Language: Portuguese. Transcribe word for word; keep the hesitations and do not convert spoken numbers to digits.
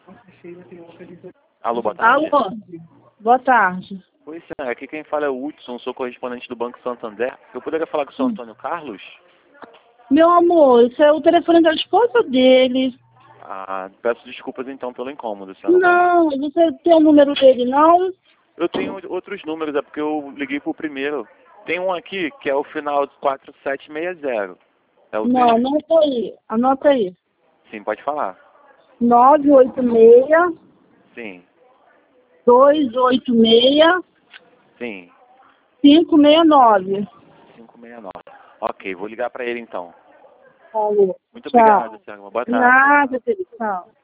Alô, boa tarde. Alô, boa tarde. Oi, senhora. Aqui quem fala é o Hudson, sou correspondente do Banco Santander. Eu poderia falar com o senhor Antônio Carlos? Meu amor, isso é o telefone da esposa dele. Ah, peço desculpas então pelo incômodo, senhora. Não, você tem o número dele, não? Eu tenho outros números, é porque eu liguei pro primeiro. Tem um aqui que é o final de quatro sete seis zero. É o Não, dele? anota aí, anota aí. Sim, pode falar. nove oito seis, Sim, dois oito seis, sim. cinco seis nove. cinco seis nove. Ok, vou ligar pra ele então. Alô, Muito tchau. obrigado, senhora. Boa tarde. Nada, querido, tchau.